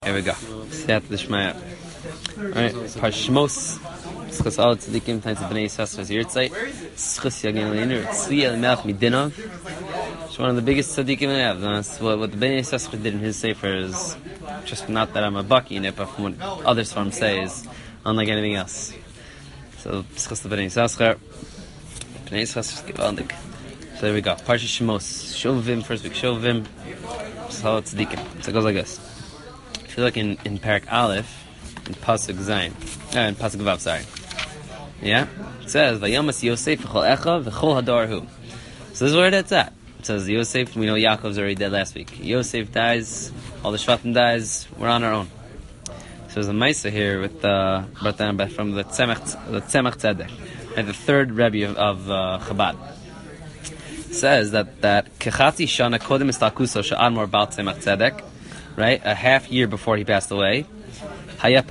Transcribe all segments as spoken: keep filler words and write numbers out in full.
Here we go. Siyat l'shmaya. Alright, Parshmos. Schus all tzadikim, times of Bnei Yissaschar's yirtzeit. Schus yagin l'inu. Tzvi el melch midinov. It's one of the biggest tzadikim I have. That's what, what the Bnei Yissaschar did in his sefer is just not that I'm a bucky in it, but from what others from say is unlike anything else. So, schus the Bnei Yissaschar. Bnei Yissaschar's gewaldig. So there we go. Parsha Shmos. Shovim, first week. Shovim. Schus all tzadikim. So it goes like this. If you look in, in Parak Aleph, in Pasuk Zayin, uh, in Pasuk Vav, sorry. Yeah? It says, Vayamas Yosef v'chol echa v'chol hadar hu. So this is where that's at. It says, Yosef, we know Yaakov's already dead last week. Yosef dies, all the Shvatim dies, we're on our own. So there's a Maisa here with, uh, brought down by, from the Tzemach, the Tzemach Tzedek, and the third Rebbe of, of uh, Chabad. It says that, that Kechatzi Shana Kodem Istakuso Sha'ad Mor Baal Tzemach Tzedek, right, a half year before he passed away. That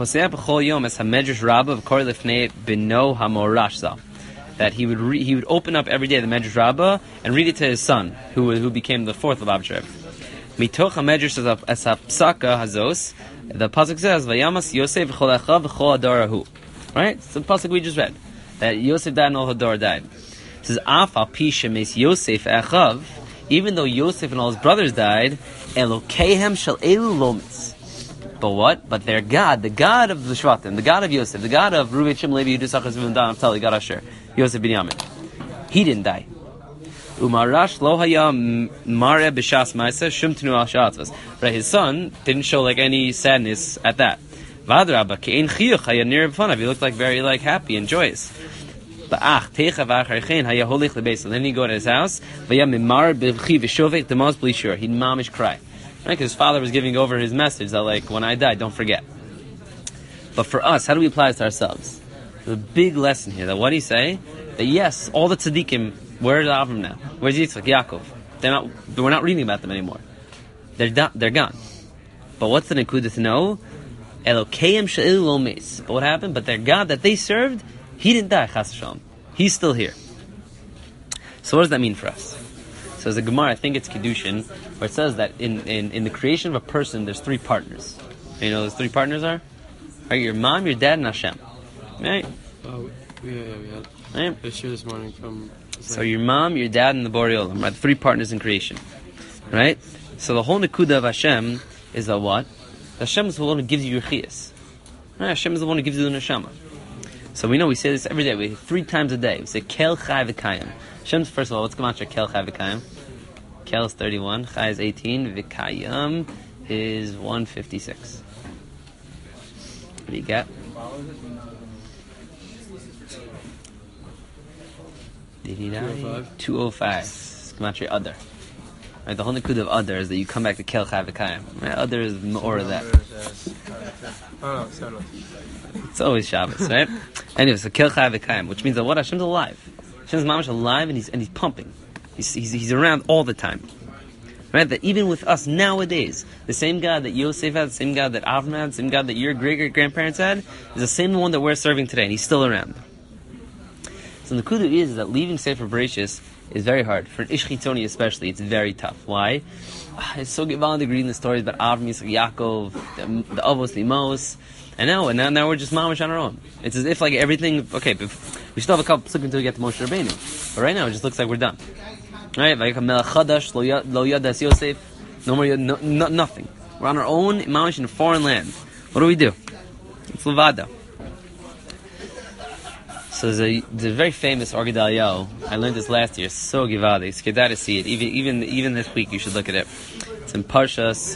he would re- he would open up every day the Medrash Rabbah and read it to his son, who who became the fourth Lubavitch Rebbe. Mitoch haMedrash Asapsaka Hazos, the pasuk says, "Vayamas Yosef v'chol echa v'chol hadar hu." Right, it's the pasuk we just read that Yosef died and all Hadar died. It says, "Af al pi shemes Yosef echav." Even though Yosef and all his brothers died, Elokeihem shel elu lomitz. But what? But their God, the God of the Shvatim, the God of Yosef, the God of Reuven, Shimon, Levi, Yehuda, Issachar, Zebulun, Dan, Naphtali, God Asher, Yosef ben Yamin. He didn't die. Umarash lo haya mare b'shas ma'aseh shum tenu al sha'atzvos. Right, his son didn't show like any sadness at that. V'adrabah ke'ein chiyuch haya nir b'fanav. He looked like very like happy and joyous. Then he go to his house. He'd mamish cry, right? Because his father was giving over his message that, like, when I die, don't forget. But for us, how do we apply this to ourselves? There's a big lesson here. That what he say? That yes, all the tzaddikim, where's Avram now? Where's Yitzchak, Yaakov? They're not. We're not reading about them anymore. They're do- they're gone. But what's the nekudah to know? Elokeim she'elu lo meis. But what happened? But their God that they served, he didn't die, chas v'shalom. He's still here. So what does that mean for us? So as a Gemara, I think it's Kedushin, where it says that in, in, in the creation of a person, there's three partners. You know those three partners are? Right, your mom, your dad, and Hashem. Right? Oh, yeah, yeah, we had right? a share this morning from... So your mom, your dad, and the Borei Olam, right? The three partners in creation. Right? So the whole Nekuda of Hashem is that what? Hashem is the one who gives you your chiyas. Right? Hashem is the one who gives you the neshama. So we know we say this every day. We three times a day. We say Kel Chai V'Kayim. Hashem's first of all, what's Gematria Kel Chai V'Kayim? Kel is thirty-one, Chai is eighteen, V'Kayim is one fifty-six. What do you get? Did he die? two oh five. Gematria Adar. Right, the whole nikud of Adar is that you come back to Kel Chai V'Kayim. Right? Adar is more of that. Oh, no, It's always Shabbos, right? Anyway, so Kel Chai V'Kayim, which means that what? Hashem's alive. Hashem's mamash alive, and he's and he's pumping. He's, he's he's around all the time, right? That even with us nowadays, the same God that Yosef had, the same God that Avram had, the same God that your great great grandparents had, is the same one that we're serving today, and he's still around. So the kudu is, is that leaving Sefer Bereshis is very hard for an Ish Chitzoni especially. It's very tough. Why? It's so gewaldig reading the stories about Avram, Yitzchak, Yaakov, the, the Avos, the Emos. And now, and now, now we're just mamish on our own. It's as if like everything. Okay, we still have a couple slips until we get to Moshe Rabbeinu, but right now it just looks like we're done. Right? Like a melech chadash lo yadas Yosef, no more, no, no, nothing. We're on our own, mamish in a foreign land. What do we do? It's levada. So there's a, there's a very famous Or Gedalia. I learned this last year. So givadi. It's good to see it. Even even even this week, you should look at it. It's in Parshas.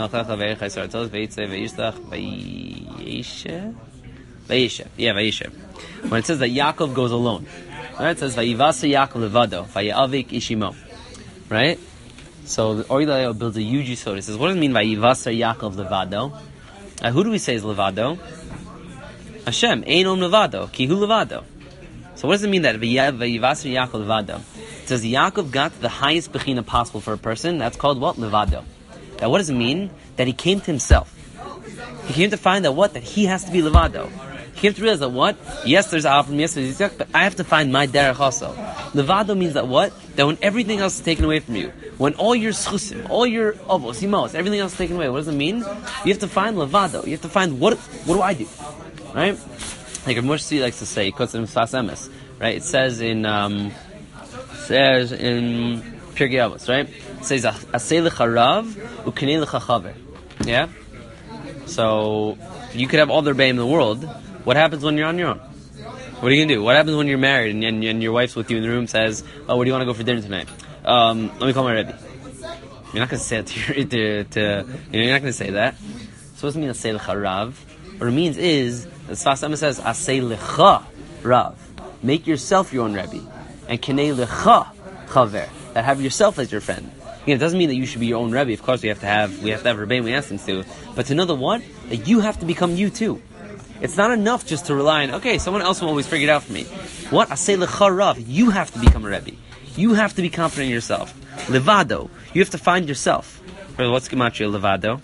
Vayishev. Yeah, Vayishev. When it says that Yaakov goes alone, right? It says Vayivasa Yaakov levado, Vayavik ishimo. Right? So the Or Gedalia builds a huge yisod. It says, what does it mean Vayivasa Yaakov levado? Uh, who do we say is levado? Hashem. Einom levado. Kihu levado. So what does it mean that Vayivasa Yaakov levado? It says Yaakov got to the highest bechina possible for a person. That's called what? Levado. Now what does it mean? That he came to himself. He came to find that what? That he has to be levado. He came to realize that what? Yes, there's Avram, yes, there's Yitzchak, but I have to find my derech also. Levado means that what? that when everything else is taken away from you, when all your schusim, all your avos, imos, everything else is taken away, what does it mean? You have to find levado. You have to find what what do I do? Right? Like Rav Moshe likes to say, right? It says in um, says in Pirkei Avos, right? It says asay l'charav u'kenei l'chachaver. Yeah. So you could have all the rebbeim in the world. What happens when you're on your own? What are you gonna do? What happens when you're married and, and, and your wife's with you in the room says, "Oh, where do you want to go for dinner tonight?" Um, let me call my rebbe. You're not gonna say it to, your, to, to you know, you're not gonna say that. So what does it mean asay l'charav? What it means is, the Sfas Emes says, asay lecha rav. Make yourself your own rebbe, and kenei lecha chaver. That have yourself as your friend. Again, it doesn't mean that you should be your own rebbe. Of course, we have to have we have to have rebbeim we ask them to. But to know the what, that you have to become you too. It's not enough just to rely on, okay, someone else will always figure it out for me. What? Asay lecha rav. You have to become a rebbe. You have to be confident in yourself. Levado. You have to find yourself. What's gematria levado?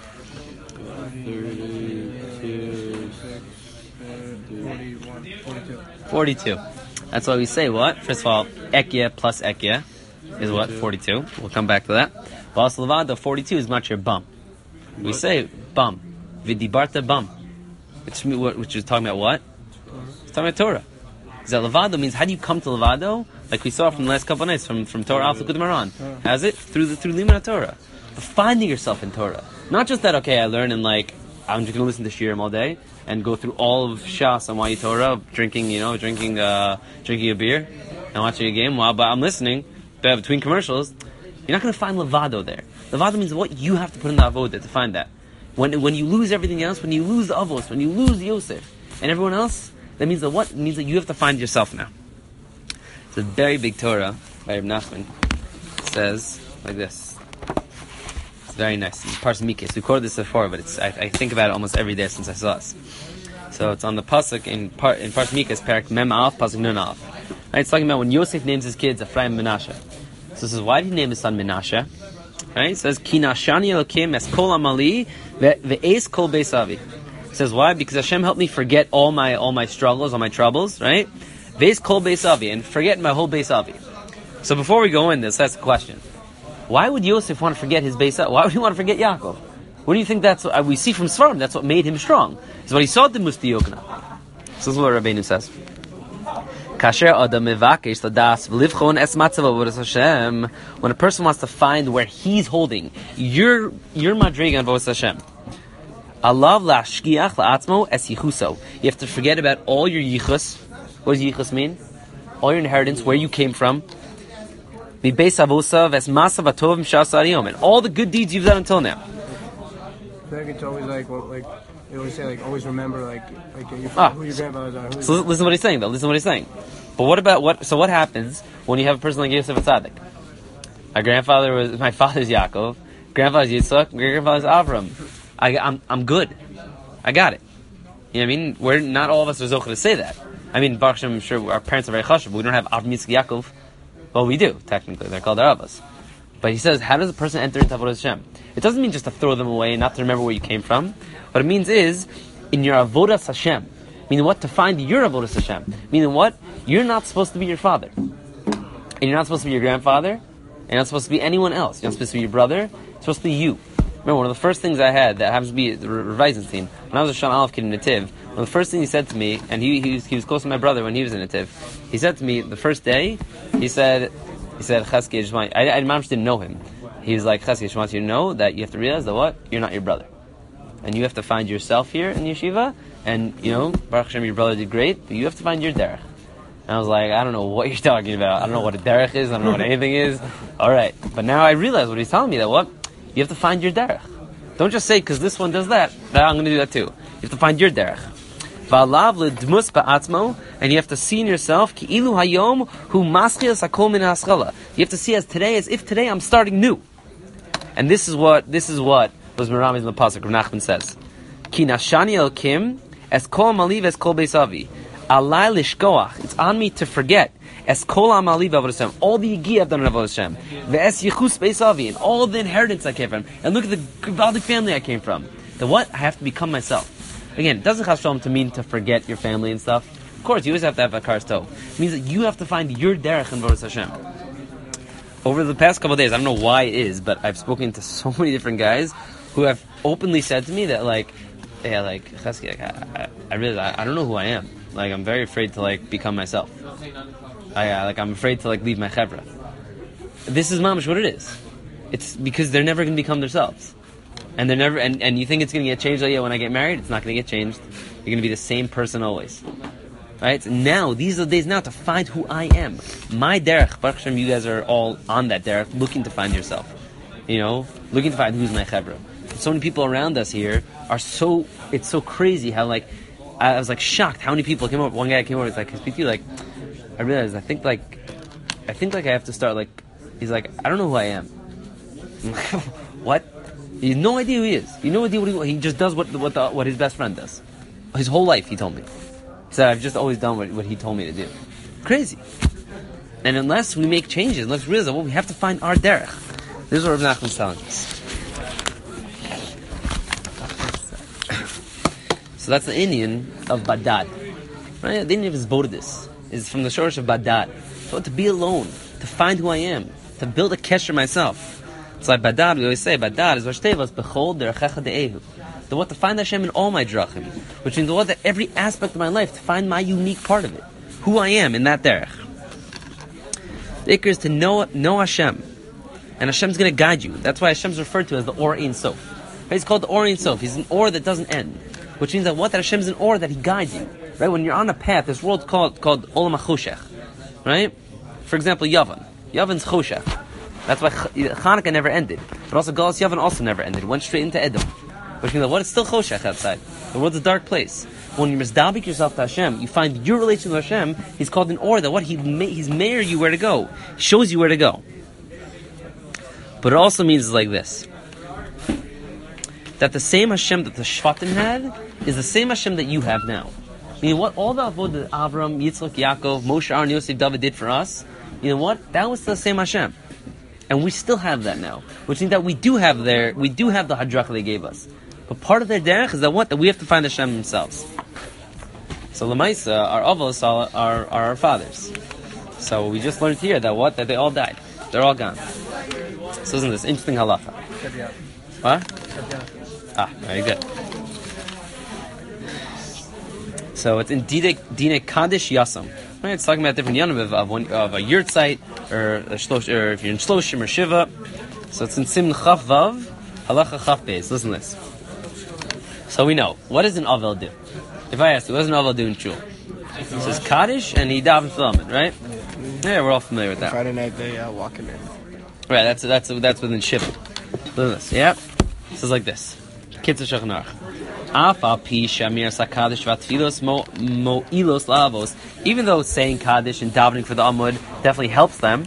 forty-two. That's why we say what? First of all, ekya plus ekya is what? forty-two. We'll come back to that. But also levado, forty-two is matria bum. We say bum. Vidibarta bum. Which, which is talking about what? It's talking about Torah. Because that levado means, how do you come to levado? Like we saw from the last couple of nights, from, from Torah Alpha Good Maran. Has it? Through the through Limud Torah. But finding yourself in Torah. Not just that, okay, I learn and like, I'm just going to listen to Shirim all day and go through all of Shas and Wayi Torah, drinking, you know, drinking uh, drinking a beer and watching a game while but I'm listening but between commercials. You're not going to find levado there. Levado means what you have to put in the avodah to find that. When when you lose everything else, when you lose the avos, when you lose Yosef and everyone else, that means that what? It means that you have to find yourself now. It's a very big Torah by Reb Nachman. It says like this. It's very nice. It's Parsha Mikos. We quoted this before, but it's I, I think about it almost every day since I saw it. So it's on the pasuk in par, in Parsha Mikos, Parak Mem Alf, pasuk Nun Alf. Right, it's talking about when Yosef names his kids Ephraim and Menashe. So this is why did he name his son Menashe? Right? It says Ki nashani Elokim es kol amali ve'es kol beisavi. It says why? Because Hashem helped me forget all my all my struggles, all my troubles, right? Ve'es kol beisavi, and forget my whole beisavi. So before we go in this, that's the question. Why would Yosef want to forget his beisavi? Why would he want to forget Yaakov? What do you think that's what we see from Svarim? That's what made him strong. It's what he saw at the Musti Yokna. So this is what Rabbeinu says. When a person wants to find where he's holding your your madriga and Avodas Hashem, alav lashkiach la'atzmo es yichuso. You have to forget about all your yichus. What does yichus mean? All your inheritance, where you came from. And all the good deeds you've done until now. I think it's always like, well, like they always say, like always remember, like like your, ah. who your grandfathers are. Who so listen, listen to what he's saying, though. Listen to what he's saying. But what about what? So what happens when you have a person like Yosef Atzadik? My grandfather was my father's Yaakov, grandfather's Yitzchak, great grandfather's Avram. I, I'm I'm good. I got it. You know what I mean? We're not all of us are zochah to say that. I mean, Baruch Hashem, I'm sure our parents are very chashuv, but we don't have Avram, Yitzchak, Yaakov. Well, we do technically. They're called our Avos. But he says, how does a person enter into Avodas Hashem? It doesn't mean just to throw them away and not to remember where you came from. What it means is, in your Avodas Hashem, meaning what? To find your Avodas Hashem. Meaning what? You're not supposed to be your father. And you're not supposed to be your grandfather. And you're not supposed to be anyone else. You're not supposed to be your brother. It's supposed to be you. Remember, one of the first things I had, that happens to be the Revising team, when I was a Shan Aleph kid in Nativ, one of the first things he said to me, and he, he, was, he was close to my brother when he was in Nativ, he said to me, the first day, he said, he said, Chesky, I just want, I, I didn't know him. He was like, Chesky, I just want you to know that you have to realize that what? You're not your brother. And you have to find yourself here in yeshiva, and, you know, Baruch Hashem, your brother did great, but you have to find your derech. And I was like, I don't know what you're talking about. I don't know what a derech is. I don't know what anything is. All right. But now I realize what he's telling me, that what? You have to find your derech. Don't just say, because this one does that, that I'm going to do that too. You have to find your derech. And you have to see in yourself, you have to see as today, as if today I'm starting new. And this is what, this is what was Merami's in the pasuk. Rav Nachman says, Ki nashani elkim es kol maliv es kol beisavi. Alai lishkoach. It's on me to forget. Es kol amaliv avodas Hashem. All the yigi I've done in avodas Hashem. Ve'es yichus beisavi. And all the inheritance I came from. And look at the godly family I came from. The what? I have to become myself. Again, it doesn't chas shalom to mean to forget your family and stuff. Of course, you always have to have a kar's tov. It means that you have to find your derech in avodas Hashem. over the past couple of days, I don't know why it is, but I've spoken to so many different guys who have openly said to me that, like, yeah, like, Chesky, like I, I, I really, I, I don't know who I am. Like, I'm very afraid to, like, become myself. I, uh, like, I'm afraid to, like, leave my chevra. This is mamish what it is. It's because they're never going to become themselves. And they're never, and, and you think it's going to get changed, like, yeah, when I get married? It's not going to get changed. You're going to be the same person always. Right? So now, these are the days now to find who I am. My derech, Baruch Hashem, you guys are all on that derech, looking to find yourself. You know? Looking to find who's my chevra. So many people around us here are so, it's so crazy how, like, I was, like, shocked how many people came over. One guy came over, he's like, can I speak to you? Like, I realized, I think, like, I think, like, I have to start, like, he's like, I don't know who I am. I'm like, what? He has no idea who he is. He has no idea what he, he just does what, what, the, what his best friend does. His whole life, he told me. He said, I've just always done what, what he told me to do. Crazy. And unless we make changes, unless we realize, well, we have to find our derech. This is what Rav Nachman's telling us. So that's the Indian of Badad. Right? The Indian of his Bodhis is from the shorish of Badad. So to be alone, to find who I am, to build a kesher myself. It's like Badad, we always say, Badad is Vashtevas, Bechol Derechecha De'ehu. The what to find Hashem in all my drachim, which means the what that every aspect of my life to find my unique part of it, who I am in that derech. The ikr is to know know Hashem, and Hashem's going to guide you. That's why Hashem's referred to as the Or Ein Sof. He's called the Or Ein Sof. He's an Or that doesn't end, which means that what that Hashem's an Or that He guides you. Right? When you're on a path, this world's called called Olam HaChoshech. Right? For example, Yavan. Yavan's Choshech. That's why Chanukah never ended, but also Galus Yavan also never ended. It went straight into Edom. Which means that what? It's still choshech outside. The world's a dark place. When you misdabik yourself to Hashem, you find your relation to Hashem. He's called an or that what he ma- he's mayor you where to go. He shows you where to go. But it also means like this: that the same Hashem that the Shvatim had is the same Hashem that you have now. Meaning what all the avodah that Avram, Yitzchak, Yaakov, Moshe, Aaron, Yosef, David did for us. You know what? That was the same Hashem. And we still have that now, which means that we do have their, we do have the hadrach they gave us. But part of their derech is that what? That we have to find Hashem themselves. So Lamaisa, our avos are, are, are our fathers. So we just learned here that what? That they all died. They're all gone. So isn't this interesting halacha? What? Ah, very good. So it's in Dine, Dine Kaddish Yasam. Right? It's talking about different yanim of, of, one, of a yurtzeit, or, a shlosh, or if you're in Shloshim or Shiva. So it's in Simn Chaf Vav, Halacha Chaf Beis. Listen to this. So we know, what does an Avel do? If I ask you, what does an Avel do in Shul? He says Kaddish and he davens Filamet, right? Yeah, we're all familiar with that. Friday night they uh, walking in. Right, that's that's that's within Shiva. Listen to this. Yep. It says like this. Kitzur Shulchan Aruch. Even though saying Kaddish and davening for the Amud definitely helps them,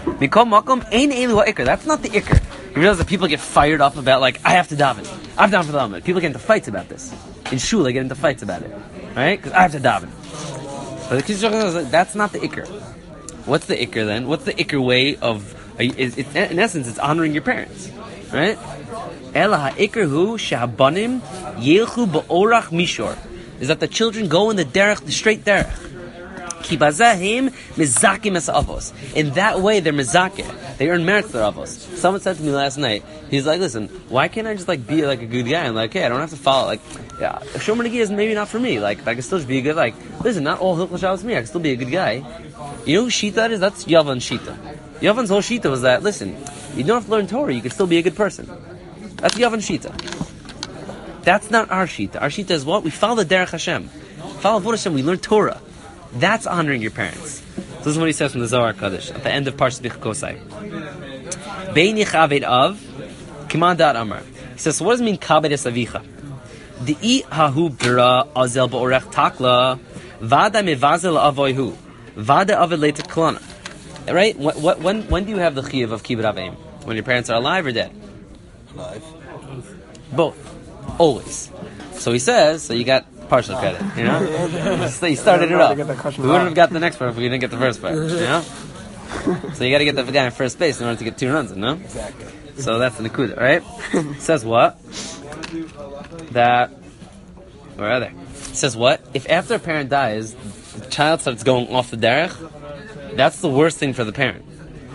that's not the ikr. You realize that people get fired up about, like, I have to daven. I have to daven for the Amud. People get into fights about this. In shul, they get into fights about it. Right? Because I have to daven. But the Kitzur Shulchan Aruch, that's not the ikr. What's the ikr then? What's the ikr way of, is, it's, in essence, it's honoring your parents. Right? Ela ha'ikr hu shehabanim yelchu ba'orach mishor, is that the children go in the derech, the straight derech. Ki bazahim mizakim es avos. In that way, they're mizakeh. They earn merit for their avos. Someone said to me last night, he's like, listen, why can't I just like be like a good guy? I'm like, hey, I don't have to follow, like, yeah, Shomer Negi is maybe not for me. Like, I can still just be a good, like, listen, not all Hilchot Shabbos is me. I can still be a good guy. You know who Shita is? That's Yavan Shita. Yavan's whole Shita was that, listen, you don't have to learn Torah, you can still be a good person. That's Yavan Shita. That's not our Shita. Our Shita is what? We follow the Derech Hashem. Follow Avodah Hashem. We learn Torah. That's honoring your parents. So this is what he says from the Zohar Kaddish at the end of Parshas Bechukosai. Bein Yichaved Av, Kiman Da'at Amar. He says, so what does it mean Kabed Es Avicha? Di'i hahu b'ra azel ba'orech takla vada mevazel avoihu vada aved leitet klana. Right? What, what, when, when do you have the chiyuv of Kibbud Avim? When your parents are alive or dead? Alive. Both. Always. So he says, so you got partial credit, you know? He started it off. We wouldn't have got the next part if we didn't get the first part, you know? So you got to get the guy in first base in order to get two runs, no? Exactly. So that's the Nakuda, right? It says what? That, where are they? It says what? If after a parent dies, the child starts going off the derech, that's the worst thing for the parent.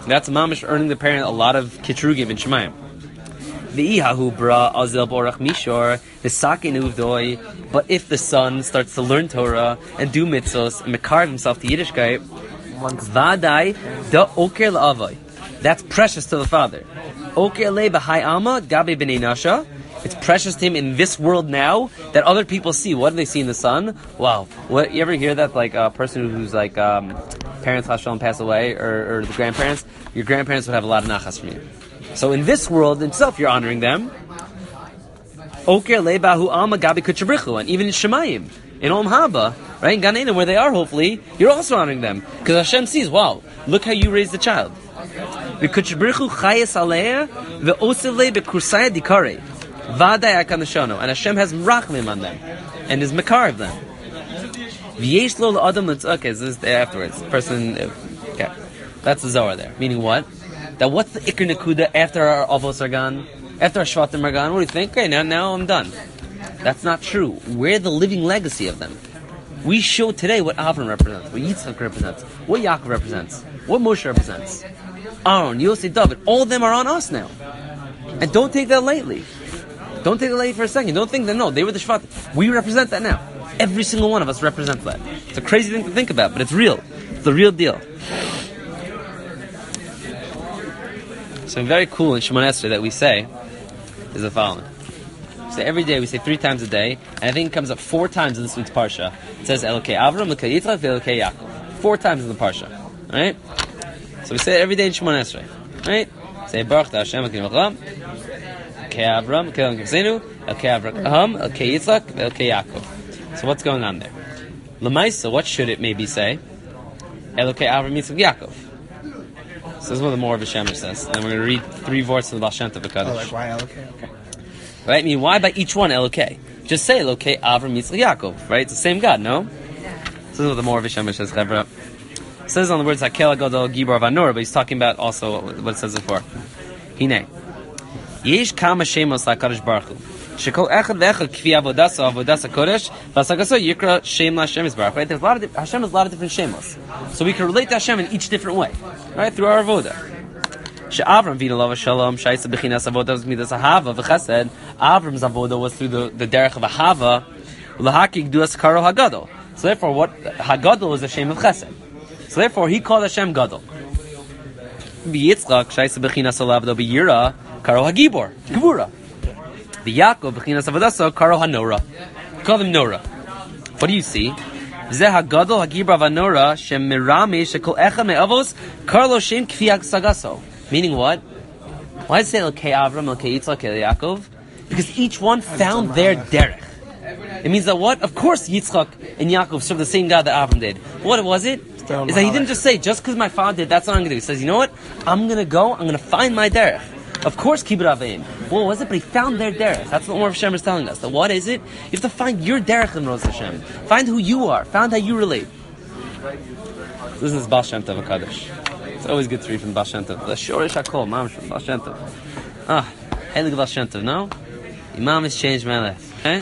That's mamish earning the parent a lot of kitrugim in Shemayim. V'ihahu bra azel borach mishor v'sakin uvdoi. But if the son starts to learn Torah and do mitzvos and mekarv himself to Yiddishkeit, vadai da oker la'avai. That's precious to the father. Oker le b'hai alma gabe b'nei nasha. It's precious to him in this world now that other people see. What do they see in the son? Wow. What, you ever hear that, like a person who's like um, parents Hashem pass away, or, or the grandparents? Your grandparents would have a lot of nachas from you. So in this world itself, you're honoring them. Oker lebahu alma gabi kuchabrichu, and even in Shemayim, in Olam Haba, right in Gan Eden, where they are, hopefully, you're also honoring them because Hashem sees. Wow, look how you raised the child. The kuchabrichu chayes aleya the osele bekursaya dikare. Vaday akanashono, and Hashem has rachmim on them, and is makar of them. V'yesh lo l'adam l'tzuk, is this afterwards. Person, okay, that's the Zohar there. Meaning what? That what's the ikr nekuda after our avos are gone, after our shvatim are gone? What do you think? Okay, now now I'm done. That's not true. We're the living legacy of them. We show today what Avram represents, what Yitzchak represents, what Yaakov represents, what Moshe represents. Aaron, Yosef, David, all of them are on us now, and don't take that lightly. Don't take it lightly for a second. Don't think that, no, they were the Shvat. We represent that now. Every single one of us represents that. It's a crazy thing to think about, but it's real. It's the real deal. So very cool in Shemon Esrei that we say is the following. So every day we say three times a day, and I think it comes up four times in this week's Parsha. It says Elokei Avram, Elokei Yitzchak, Elokei Yaakov. Four times in the Parsha. Right? So we say it every day in Shemon Esrei. Right? Say Baruch Hashem Elokeinu Melech Elokei Avram, Elokei Kivseinu, Elokei Avraham, Elokei Yitzchak, Elokei Yaakov. So what's going on there? L'maisa, what should it maybe say? Elokei Avram, Yitzchak, Yaakov. So this is what the more of Shemesh says. And then we're going to read three verses of the Baal Shem Tov Hakadosh. Oh, like why Elokei? Okay. Right? I mean, why by each one Elokei? Just say Elokei Avram, Yitzchak, Yaakov. Right? It's the same God, no? So this is what the more of Shemesh says. It says on the words Hakel Gadol Gibor Vanor, but he's talking about also what it says before. Hine. Yesh kama shemos lakadosh baruch hu. Shekol echad ve'echad kfi avodasa avodasa kodesh v'asagaso yikra shem Hashem is baruch. Right? There's a lot of Hashem has a lot of different shemos, so we can relate to Hashem in each different way, right? Through our avoda. She'Avram v'ina lava shalom shayisa b'chinas avoda midas ahava v'chesed. Avram's avoda was through the the derech of ahava. L'haki gduas karo hagadol. So therefore, what hagadol is a shem of chesed. So therefore, he called Hashem gadol. V'yitzchak shayisa b'chinas alavdo b'yira. Karo HaGibor, Gevura. The Yaakov, B'chinas Avodaso, Karo HaNora. Call him Nora. What do you see? Zeh HaGadol HaGibor HaNora, Shem Mirame, Shekol Echad Me'avos, Karlo Shem Kfi Sagaso. Meaning what? Why does it say Elokei Avram, Elokei Yitzchak, Elokei Yaakov? Because each one found their derech. It means that what? Of course Yitzchak and Yaakov served the same God that Avram did. What was it? Is that he didn't just say, just because my father did, that's what I'm going to do. He says, you know what? I'm going to go, I'm going to find my derech. Of course, kibbud avim. What was it? But he found their derech. That's what Mor of Hashem is telling us. That what is it? You have to find your derech in Rosh Hashem. Find who you are. Find how you relate. This is Baal Shem Tov Hakadosh. It's always good to read from Baal Shem Tov. The Shoresh HaKol, Mamash from Baal Shem Tov. Ah, Heilig Baal Shem Tov. No, Imam has changed my life. Okay.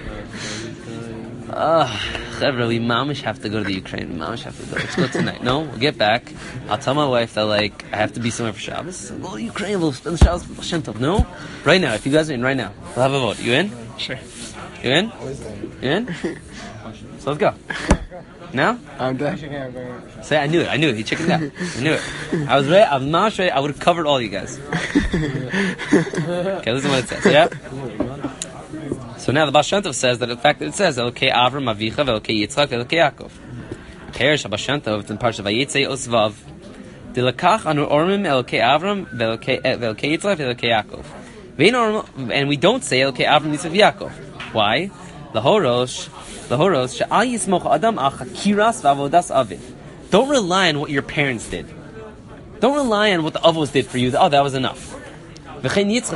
Ah, Chevra, we mamish have to go to the Ukraine. We mamish have to go. Let's go tonight. No, we'll get back. I'll tell my wife that like I have to be somewhere for Shabbos. We'll go to Ukraine. We'll spend the Shabbos with Shem Tov. No, right now. If you guys are in right now, we'll have a vote. You in? Sure. You in? You in? So let's go. Now? I'm dashing out. Say, I knew it. I knew it. He chickened out. I knew it. I was ready. I was not ready. I would have covered all you guys. Okay, listen what it says. Yeah. So now the Baal Shem Tov says that the fact that it says Elokei Avram Avicha Elokei Yitzchak Elokei Yaakov. Perish Baal Shem Tov in Parsha Vayetze Osvav. Dilakach anu ormim Elokei Avram Elokei Yitzchak Elokei Yaakov. And we don't say Elokei Avram Yitzchak Yaakov. Why? Lahorosh Lahorosh She'al Yismoch Adam Al Chakiras V'Avodas Aviv. Don't rely on what your parents did. Don't rely on what the avos did for you. Oh, that was enough. Didn't just say,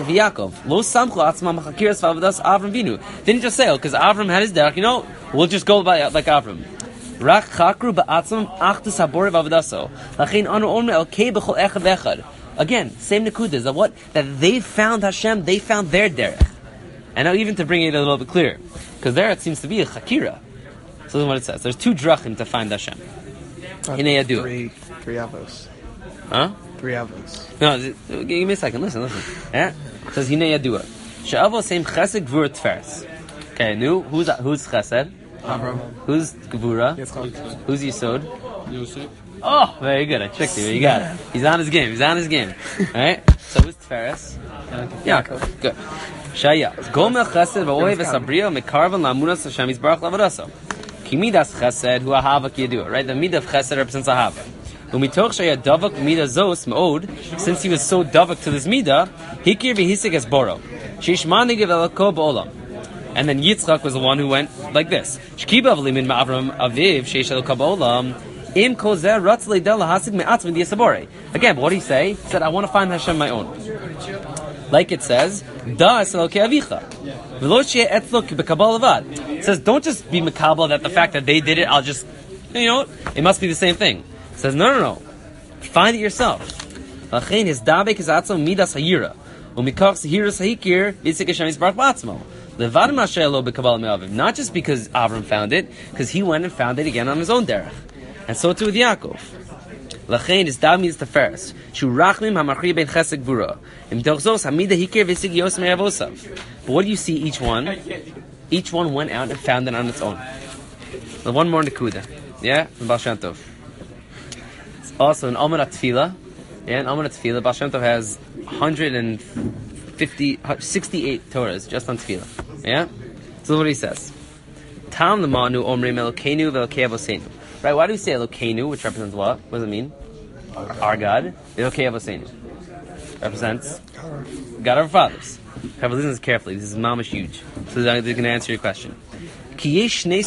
oh, because Avram had his derech, you know, we'll just go by like Avram. Again, same nekudas, that what? That they found Hashem, they found their derech. And now even to bring it a little bit clearer, because there it seems to be a chakira. So this is what it says. There's two drachim to find Hashem. Uh, three, three avos. Huh? Three Avos. No, give me a second. Listen, listen. Yeah? It says, Hinei Yadua. She'avo same chesed gvura tferes. Okay, new. Who's who's chesed? Avram. Who's gvura? Yitzchak. Who's Yisod? Yosef. Oh, very good. I tricked you. You got it. He's on his game. He's on his game. Alright? So who's tferes? Yaakov. Good. Shaya. Gomel chesed v'ohev v'sabriya mekarvan la'amunas Hashem Yisbarach l'avodaso. Ki midas chesed hu ahava ki yadua. Right? The midah of chesed represents ahava. Umitoch shaya davak midah zos me'od. Since he was so davak to this midah, hikir v'hisik es boro. Shishmani gevelako b'olam. And then Yitzchak was the one who went like this. Shkiba v'limin ma'avram aviv sheishel kab'olam. Im kozer ratz leidel lahasik me'atzmin di'asabore. Again, what did he say? He said, I want to find Hashem my own. Like it says, Da eselokei avicha. V'lo she'eh etzlo b'kabal avad. It says, don't just be makabal that the fact that they did it, I'll just, you know, it must be the same thing. It says, no, no, no. Find it yourself. V'achein his dabek is atzom midas hayira. Umikach sehiras hayikir v'yitzik Hashem Yisbarach b'atzmo. Levadim ha'she'elo b'kabal me'avim. Not just because Avram found it, because he went and found it again on his own derech. And so too with Yaakov. Lachein is dam means the first. Shu rachmim hamachri ben chesed gvura. Im dochzos hamida hikir v'sig yos me'avosav. But what do you see each one? Each one went out and found it on its own. The one more nekuda. Yeah? From Baal Shem Tov. It's also in Amanat Tefillah. Yeah, in Amanat Tefillah, Baal Shem Tov has one hundred fifty, sixty-eight Torahs just on Tefillah. Yeah? So what he says. Tam the manu omrim elokeinu ve'elokei avosenu. Right, why do we say Elokeinu, which represents what? What does it mean? Our, Our God. Elokei Avosenu. Represents God of our fathers. Have to listen to this carefully. This is mamish huge. So they're going to answer your question. There's two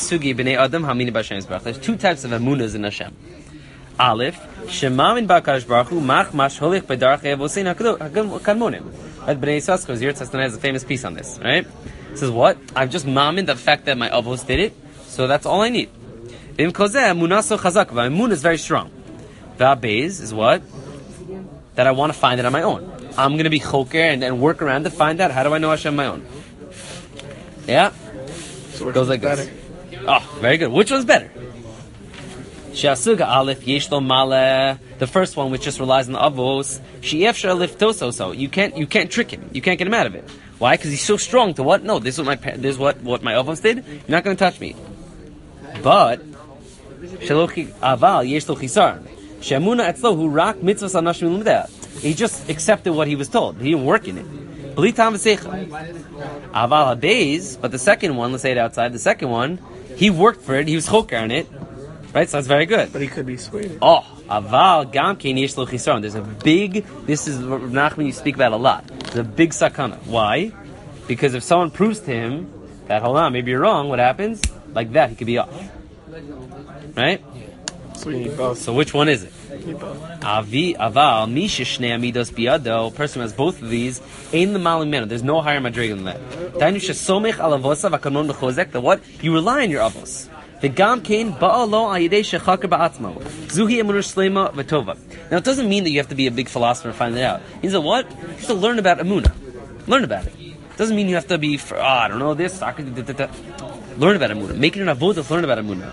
types of emunas in Hashem. Aleph, Shemamin ba'Kadosh Baruch Hu mach mash holich b'darchei Avosenu kadmonim. Right, Bnei Yissaschar, Zir Tzastan has a famous piece on this. Right? It says what? I've just mamin the fact that my avos did it, so that's all I need. Im kozeh emunah so chazak, emunah is very strong. Va'abez is what? That I want to find it on my own. I'm going to be choker and, and work around to find out. How do I know Hashem on my own? Yeah? So it goes like this. Oh, very good. Which one's better? She'asuga aleph yesh lo maleh. The first one, which just relies on the avos. She'efshar liftoso. So you can't, you can't trick him. You can't get him out of it. Why? Because he's so strong to what? No, this is what my, this is what, what my avos did. You're not going to touch me. But Shalochi aval yesh lo chisar. She'emuna etzlo hu rak mitzvahs anashim lumdeh. He just accepted what he was told. He didn't work in it. Bli tam v'seicha. Aval hadays, but the second one, let's say it outside. The second one, he worked for it. He was choker on it, right? So that's very good. But he could be swayed. Oh, aval gam kein yesh lo chisar. There's a big. This is what Nachman you speak about a lot. There's a big sakana. Why? Because if someone proves to him that hold on, maybe you're wrong, what happens? Like that, he could be off. Right? So you need both. So which one is it? both. Avi aval misha shnei amidos biyado. Person who has both of these ain't the malim mena. There's no higher madrigal than that. Dainu shesomech alavosav akanon b'chozek. The what? You rely on your avos. The gam kain ba'alo ayidei shechakar ba'atzmo. Zuhi emunah shlema v'tova. Now it doesn't mean that you have to be a big philosopher to find it out. He said what? You have to learn about emunah. Learn about it. Doesn't mean you have to be for, oh, I don't know this. Learn about emunah. Make it an avodah to learn about emunah.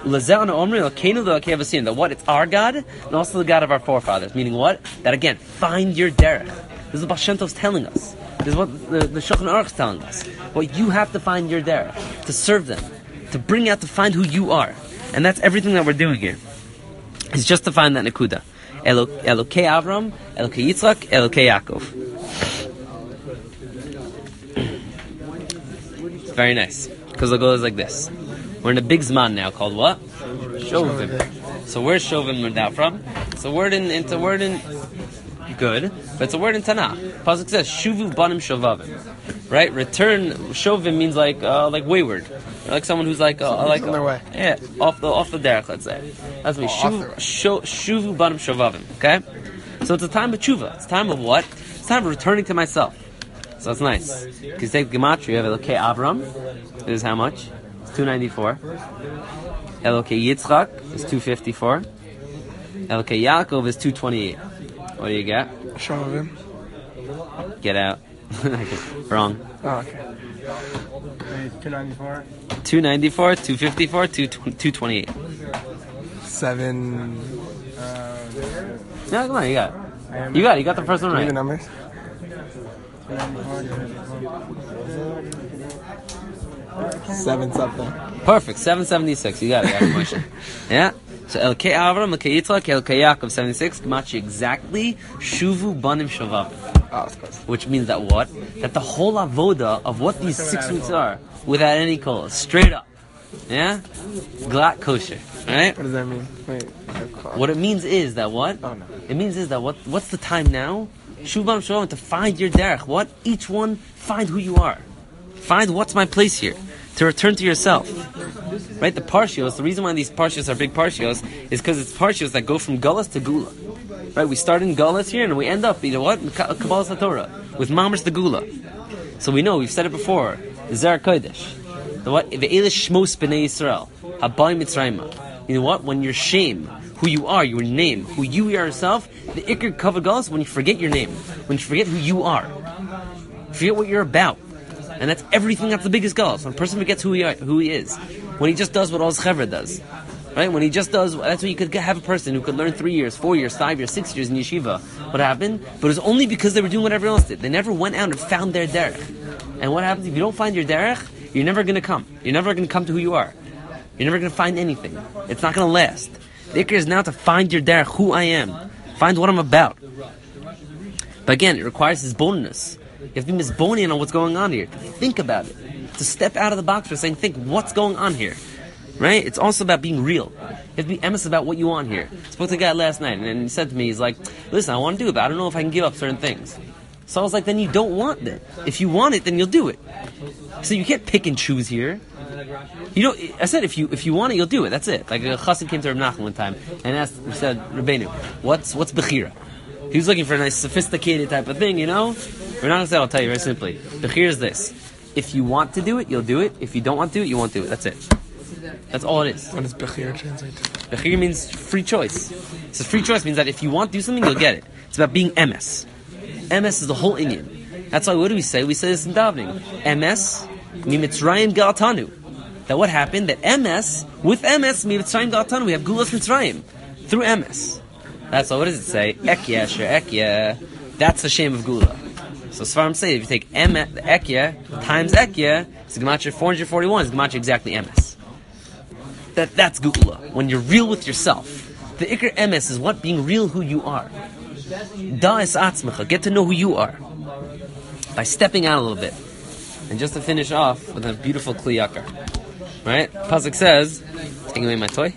That what? It's our God and also the God of our forefathers. Meaning what? That again, find your derech. This is what Baal Shem Tov's telling us. This is what the, the Shulchan Aruch is telling us. What you have to find your derech. To serve them. To bring out, to find who you are. And that's everything that we're doing here. It's just to find that nekuda. Elokei Avram, Elokei Yitzchak, Elokei Yaakov. Very nice. Because the goal is like this. We're in a big zman now called what? Shovim. So where's Shovim learned out from? It's a word in, it's a word in, good, but it's a word in Tanakh. Pasuk says, Shuvu banim shovavim. Right? Return, Shovim means like, uh, like wayward. Like someone who's like, uh, like, on their way. Yeah, off the, off the derech, let's say. That's me. Oh, Shuvu, sho, shuvu banim shovavim. Okay? So it's a time of tshuva. It's a time of what? It's time of returning to myself. So that's nice. Because you take the gematria of Elokei Avram, it is how much? two ninety-four. Elokei Yitzchak is two fifty-four. Elokei Yaakov is two twenty-eight. What do you get? Shovim. Get out. Wrong. Oh, okay. two ninety-four. two ninety-four, two fifty-four, two twenty-eight. Seven. Uh, No, come on, you got it. am. You got it. You got the first one Give me right. the numbers. Seven something. Perfect. seven seventy-six. You got it. You got it. Yeah. So El Kei Avram, El Kei Yitzchak, El Kei Yaakov, seventy-six. Gemachi exactly. Shuvu Banim Shavav. Oh, that's close. Which means that what? That the whole avoda of what these six weeks are, without any cola, straight up. Yeah? Glat kosher. Right? What does that mean? Wait. What it means is that what? Oh, no. It means is that what? What's the time now? Shuvam Shalom, to find your derech. What? Each one, find who you are. Find what's my place here. To return to yourself. Right? The parshios, the reason why these parshios are big parshios is because it's parshios that go from Gullus to Gula. Right? We start in Gullus here and we end up, you know what? In Kabbalah HaTorah. With Mamash the Gula. So we know, we've said it before. The Zer Kodesh. The what? The Elish Shmos B'nai Yisrael. Habai Mitzrayim. You know what? When you're shame, who you are, your name, who you are yourself, the Iker Kavod Gullus, when you forget your name. When you forget who you are. Forget what you're about. And that's everything. That's the biggest goal. So a person forgets who he are, who he is, when he just does what all his chevra does, right? When he just does, that's what you could have a person who could learn three years, four years, five years, six years in yeshiva. What happened? But it was only because they were doing what everyone else did. They never went out and found their derech. And what happens if you don't find your derech? You're never going to come. You're never going to come to who you are. You're never going to find anything. It's not going to last. The ikr is now to find your derech, who I am, find what I'm about. But again, it requires his bonus. You have to be misbonian on what's going on here. To think about it. To step out of the box for saying, think, what's going on here? Right? It's also about being real. You have to be emes about what you want here. I spoke to a guy last night, and he said to me, he's like, listen, I want to do it, but I don't know if I can give up certain things. So I was like, then you don't want it. If you want it, then you'll do it. So you can't pick and choose here. You know, I said if you if you want it, you'll do it. That's it. Like a chassid came to Reb Nachman one time and asked, he said, Rabbeinu, what's what's bechira? He was looking for a nice, sophisticated type of thing, you know? We're not going to say, I'll tell you very simply. Bechira is this. If you want to do it, you'll do it. If you don't want to do it, you won't do it. That's it. That's all it is. What does Bechir translate to? Bechir means free choice. So free choice means that if you want to do something, you'll get it. It's about being emes. Emes is the whole Indian. That's why, what do we say? We say this in davening. Emes, mi-mitzrayim galtanu. That what happened? That emes, with emes, mi-mitzrayim galtanu, we have gulas mitzrayim. Through emes. That's all. What does it say? Ekya, sure, ekya. That's the shame of gula. So Svarim say, if you take em, ekya times ekya, it's gematria four hundred forty-one. It's gematria exactly emes. That that's gula. When you're real with yourself, the ikr emes is what? Being real who you are. Da es atzmecha. Get to know who you are by stepping out a little bit. And just to finish off with a beautiful Kli Yakar, right? Pasuk says, taking away my toy.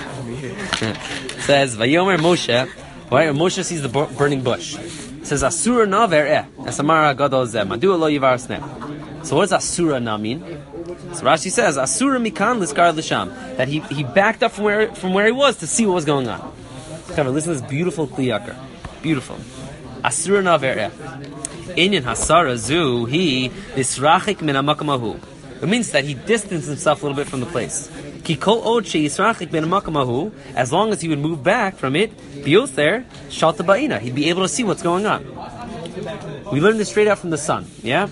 Says Vayomer Moshe. Right? Moshe sees the burning bush. It says Asura na ver'eh. Esamara gadol zeh. Madua lo yivar sneh. So what does Asura na mean? So Rashi says Asura mikan liskar lisham. That he he backed up from where from where he was to see what was going on. Come on, listen to this beautiful Kli Yakar. Beautiful. Asura na ver'eh. Inyan hasara zu he nisrachik min hamakamahu. It means that he distanced himself a little bit from the place. Ki kol od sheisrachik min hamakamahu. As long as he would move back from it, biyother shalta ba'ina. He'd be able to see what's going on. We learned this straight out from the sun. Yeah.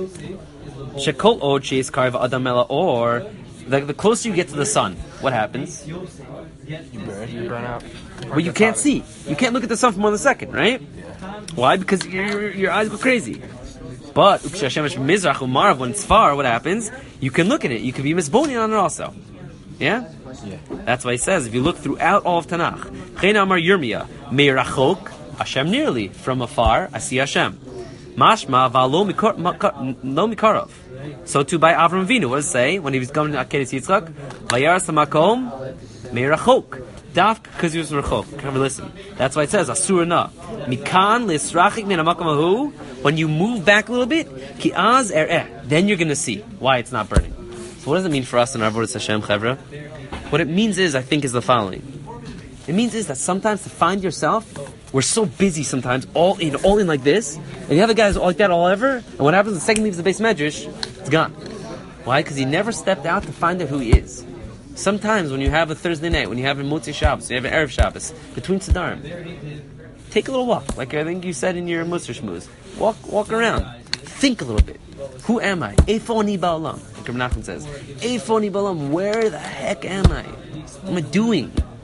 Shekol od sheiskarv adamela, or the, the closer you get to the sun, what happens? You burn, you burn out. Well, you can't see. You can't look at the sun for more than a second, right? Why? Because your, your, your eyes go crazy. But when it's far, what happens? You can look at it. You can be misbonian on it also. Yeah? Yeah. That's why he says, if you look throughout all of Tanakh, Chena Amar Yirmiyah, Meirachok, Hashem nearly, from afar, I see Hashem. Mashma va'lo mikarov. So too by Avram Avinu, what does it say? When he was coming to Akeres Yitzchak, Vayaras hamakom, Meirachok. Daf, because he was rachok. Come and listen. That's why it says asura na mikan lisrachik min hamakamahu. When you move back a little bit, ki az er then you're going to see why it's not burning. So what does it mean for us in our Avodas Hashem, Chevra? What it means is, I think, is the following. It means is that sometimes to find yourself, we're so busy sometimes, all in, all in like this, and you have a guy who's like that all ever, and what happens the second he leaves the base medrash, it's gone. Why? Because he never stepped out to find out who he is. Sometimes when you have a Thursday night, when you have a Motzei Shabbos, when you have an Erev Shabbos, between Siddharim, take a little walk, like I think you said in your Musar Shmuz. Walk, walk around. Think a little bit. Who am I? Eifo ani ba'olam. Like Reb Nachman says. Eifo ani ba'olam. Where the heck am I? What am I doing?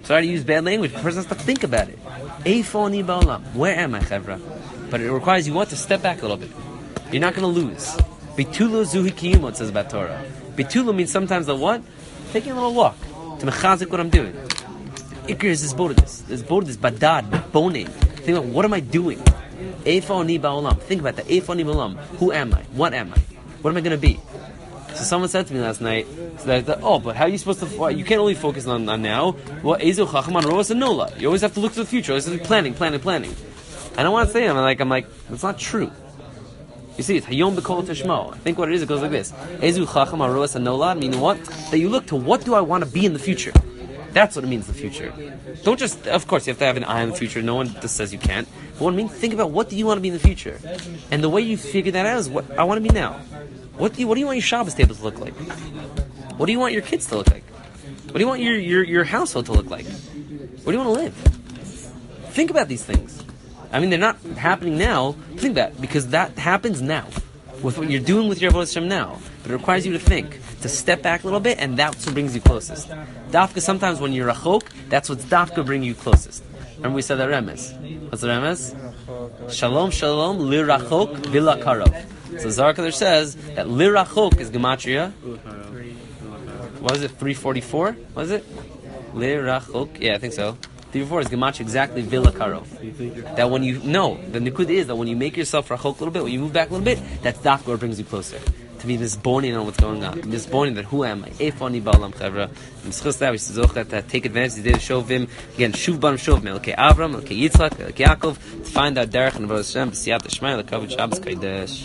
Sorry to use bad language. The person has to think about it. Eifo ani ba'olam. Where am I, chevra? But it requires you want to step back a little bit. You're not going to lose. Bitulu zuhi kiyumo, it says about Torah. Bitulu means sometimes the what? Taking a little walk to mechazik what I'm doing. Ikir is this bodidus. This bodidus badad, boning. Think about what am I doing? Eifo ani ba'olam. Think about that. Eifo ani ba'olam. Who am I? What am I? What am I going to be? So someone said to me last night, so that, that, oh, but how are you supposed to? Well, you can't only focus on, on now. Well, ezu chacham roas and nola. You always have to look to the future. Always have to be planning, planning, planning. I don't want to say I'm like I'm like that's not true. You see, it's hayom b'kol tishmo. I think what it is, it goes like this: ezu chacham roas and nola. Meaning what? That you look to what do I want to be in the future? That's what it means, the future. Don't just, of course, you have to have an eye on the future. No one just says you can't. But what I mean, think about what do you want to be in the future, and the way you figure that out is what I want to be now. What do you What do you want your Shabbos table to look like? What do you want your kids to look like? What do you want your, your, your household to look like? Where do you want to live? Think about these things. I mean, they're not happening now. Think that because that happens now with what you're doing with your Avodas Hashem now. But it requires you to think, to step back a little bit, and that's what brings you closest. Dafka, sometimes when you're rachok, that's what's dafka bring you closest. Remember we said that remes. What's the remes? Shalom, shalom, li rachok, vila karov. So Zohar Kadosh says that li rachok is gematria. What is it? three forty-four? What is it? Li rachok. Yeah, I think so. three forty-four is gematria exactly vila karov. That when you no, the nikud is that when you make yourself rachok a little bit, when you move back a little bit, that's dafka what brings you closer. To be this born on what's going on. This born that who am I? Eifoni ba'olam chevra. And schus that we should take advantage. They did show him again. Shuv ban shuv me. Okay, Avram. Okay, Yitzchak. Okay, Yaakov. To find out derech and Avodas Hashem. B'siyat Shmai. Lekavod Shabbos Kodesh.